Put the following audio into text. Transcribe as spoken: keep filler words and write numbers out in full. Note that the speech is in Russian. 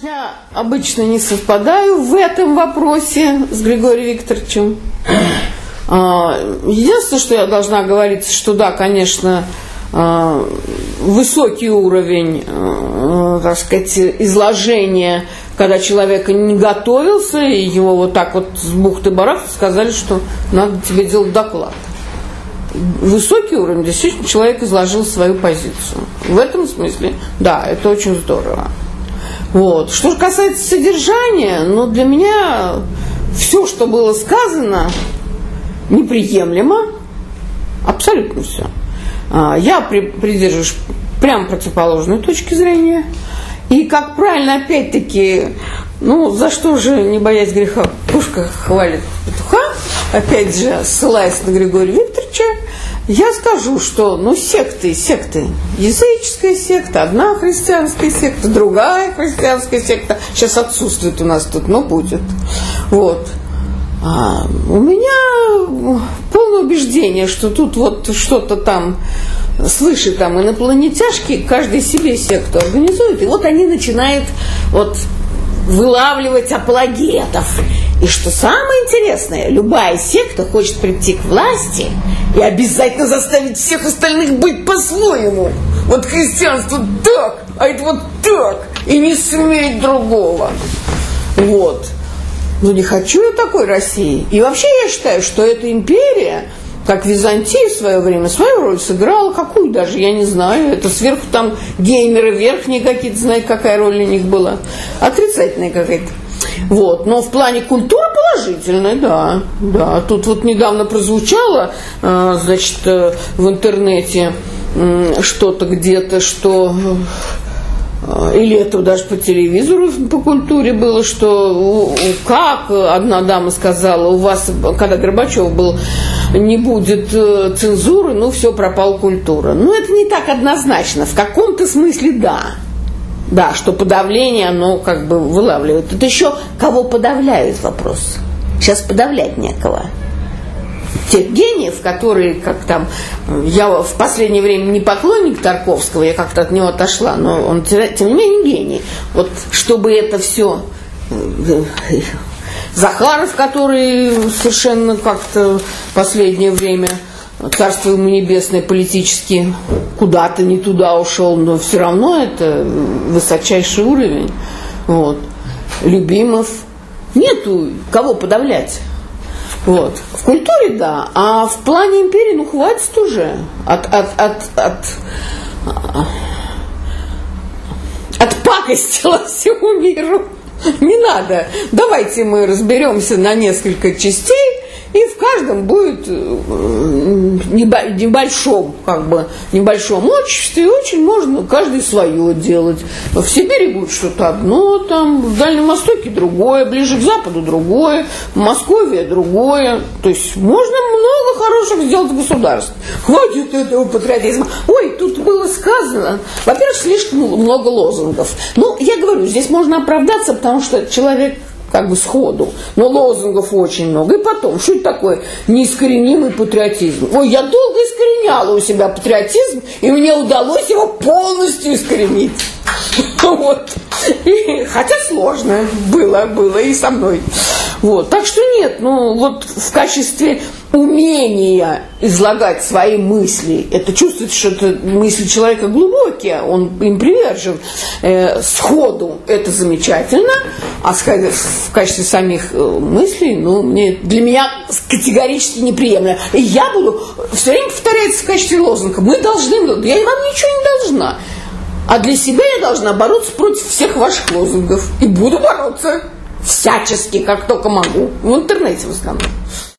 Я обычно не совпадаю в этом вопросе с Григорием Викторовичем. Единственное, что я должна говорить, что да, конечно, высокий уровень, так сказать, изложения, когда человек не готовился, и его вот так вот с бухты-барахты сказали, что надо тебе делать доклад. Высокий уровень, действительно, человек изложил свою позицию. В этом смысле, да, это очень здорово. Вот. Что же касается содержания, ну, для меня все, что было сказано, неприемлемо. Абсолютно все. Я придерживаюсь прямо противоположной точки зрения. И, как правильно, опять-таки, ну, за что же, не боясь греха, пушка хвалит петуха, опять же, ссылаясь на Григория Викторовича, я скажу, что, ну, секты, секты, языческая секта, одна христианская секта, другая христианская секта, сейчас отсутствует у нас тут, но будет. Вот. А у меня полное убеждение, что тут вот что-то там свыше там инопланетяшки, каждый себе секту организует, и вот они начинают вот вылавливать апологетов. И что самое интересное, любая секта хочет прийти к власти и обязательно заставить всех остальных быть по-своему. Вот христианство так, а это вот так, и не сметь другого. Вот. Ну не хочу я такой России. И вообще я считаю, что эта империя, как Византия в свое время, свою роль сыграла, какую даже, я не знаю. Это сверху там геймеры верхние какие-то, знаете, какая роль у них была. Отрицательная какая-то. Вот. Но в плане культуры положительной, да. Да. Тут вот недавно прозвучало, значит, в интернете что-то где-то, что... Или это даже по телевизору, по культуре было, что как одна дама сказала, у вас, когда Горбачев был, не будет цензуры, ну все, пропала культура. Ну это не так однозначно, в каком-то смысле да. Да, что подавление, оно как бы вылавливает. Это еще кого подавляют вопрос. Сейчас подавлять некого. Тех гениев, которые, как там, я в последнее время не поклонник Тарковского, я как-то от него отошла, но он, тем не менее, гений. Вот чтобы это все... Захаров, который совершенно как-то в последнее время, царство ему небесное, политически куда-то не туда ушел, но все равно это высочайший уровень. Вот. Любимов. Нету кого подавлять. Вот. В культуре, да, а в плане империи, ну, хватит уже от, от, от, от, от пакостила всему миру. Не надо. Давайте мы разберемся на несколько частей, и в каждом будет небольшом, как бы, небольшом обществе, и очень можно каждый свое делать. В Сибири будет что-то одно, там, в Дальнем Востоке другое, ближе к Западу другое, в Москве другое. То есть можно много хороших сделать государств. Хватит этого патриотизма. Ой, тут было сказано, во-первых, слишком много лозунгов. Ну, я говорю, здесь можно оправдаться, потому что человек как бы сходу, но лозунгов очень много. И потом, что это такое неискоренимый патриотизм? Ой, я долго искореняла у себя патриотизм, и мне удалось его полностью искоренить. Вот. И, хотя сложно было, было и со мной. Вот. Так что нет, ну вот в качестве умения излагать свои мысли, это чувствуется, что это мысли человека глубокие, он им привержен, э, сходу это замечательно, а в качестве самих мыслей, ну, мне, для меня категорически неприемлемо. И я буду все время повторять в качестве лозунга: мы должны, я вам ничего не должна. А для себя я должна бороться против всех ваших лозунгов. И буду бороться всячески, как только могу. В интернете в основном.